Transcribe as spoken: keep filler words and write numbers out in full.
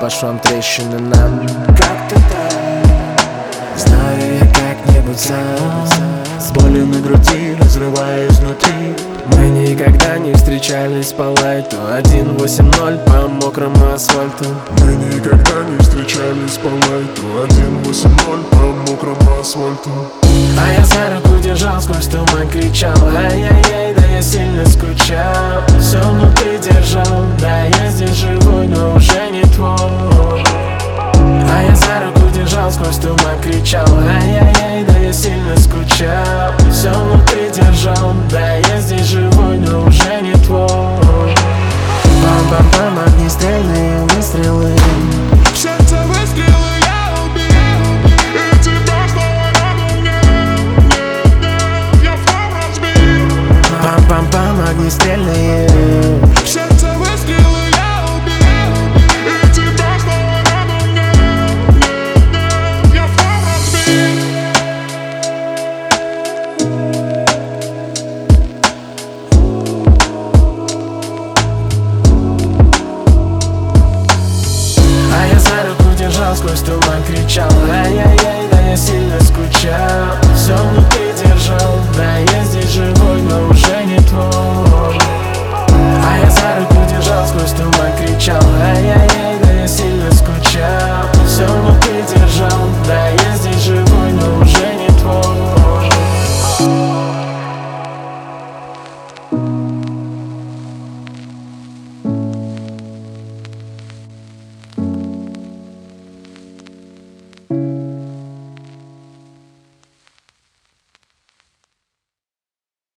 по швам трещины нам. Как-то так, знаю я как-нибудь сам, с болью на груди, разрывая изнутри. Мы никогда не встречались по лайту, один восемь ноль по мокрому асфальту. Мы никогда не встречались по лайту, один восемь ноль по мокрому асфальту. А я за руку держал, сквозь туман кричал: ай-яй-яй, да я сильно скучал. Все внутри держал, да я здесь живой, но уже не твой. А я за руку держал, сквозь туман кричал: ай-яй-яй, да я сильно скучал. Все внутри держал, да я здесь живой, но уже не твой. Пам-пам-пам, огнестрельные выстрелы. Сердце выстрелы я убил, и тебя снова надо мне. Я флаг разбил. Пам-пам-пам, огнестрельные. Сердце выстрелы я убил, и тебя снова надо мне. Я флаг разбил. А я за руку держал, сквозь туман кричал: ай-яй-яй,